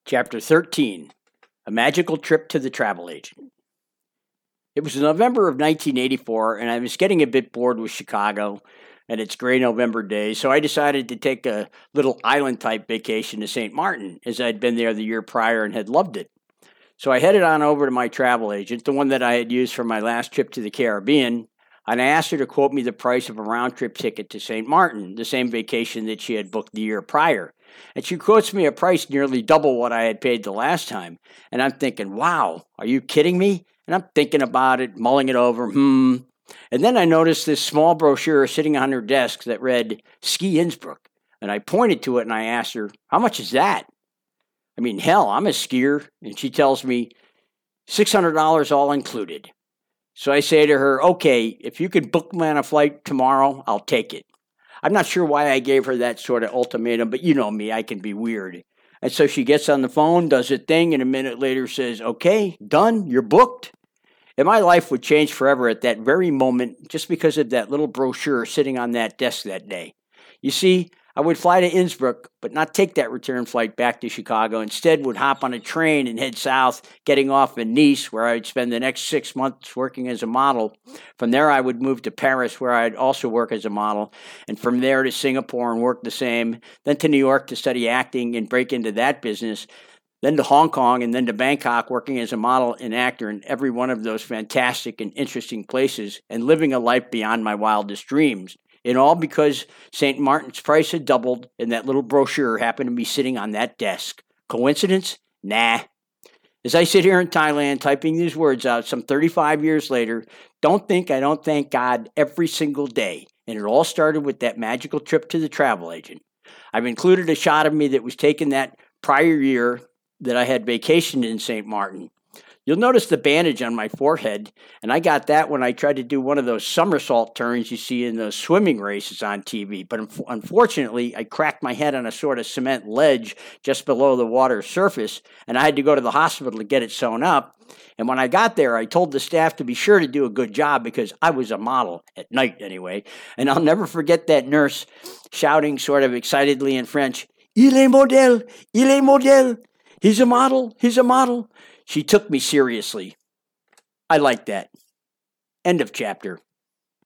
Chapter 13, A Magical Trip to the Travel Agent. It was November of 1984, and I was getting a bit bored with Chicago and its gray November days, so I decided to take a little island-type vacation to St. Martin, as I'd been there the year prior and had loved it. So I headed on over to my travel agent, the one that I had used for my last trip to the Caribbean, and I asked her to quote me the price of a round-trip ticket to St. Martin, the same vacation that she had booked the year prior. And she quotes me a price nearly double what I had paid the last time. And I'm thinking, wow, are you kidding me? And I'm thinking about it, mulling it over, And then I noticed this small brochure sitting on her desk that read, Ski Innsbruck. And I pointed to it and I asked her, how much is that? I mean, hell, I'm a skier. And she tells me, $600 all included. So I say to her, okay, if you could book me on a flight tomorrow, I'll take it. I'm not sure why I gave her that sort of ultimatum, but you know me, I can be weird. And so she gets on the phone, does her thing, and a minute later says, okay, done, you're booked. And my life would change forever at that very moment just because of that little brochure sitting on that desk that day. You see, I would fly to Innsbruck, but not take that return flight back to Chicago. Instead, would hop on a train and head south, getting off in Nice, where I'd spend the next 6 months working as a model. From there, I would move to Paris, where I'd also work as a model, and from there to Singapore and work the same, then to New York to study acting and break into that business, then to Hong Kong, and then to Bangkok, working as a model and actor in every one of those fantastic and interesting places, and living a life beyond my wildest dreams. And all because St. Martin's price had doubled and that little brochure happened to be sitting on that desk. Coincidence? Nah. As I sit here in Thailand typing these words out some 35 years later, don't think I don't thank God every single day. And it all started with that magical trip to the travel agent. I've included a shot of me that was taken that prior year that I had vacationed in St. Martin. You'll notice the bandage on my forehead, and I got that when I tried to do one of those somersault turns you see in those swimming races on TV. But unfortunately, I cracked my head on a sort of cement ledge just below the water's surface, and I had to go to the hospital to get it sewn up. And when I got there, I told the staff to be sure to do a good job because I was a model, at night anyway. And I'll never forget that nurse shouting sort of excitedly in French, Il est modèle, il est modèle. He's a model, he's a model. She took me seriously. I like that. End of chapter.